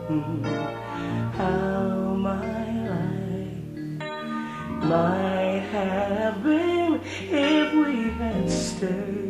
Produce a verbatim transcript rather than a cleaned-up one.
how my life might have been if we had stayed.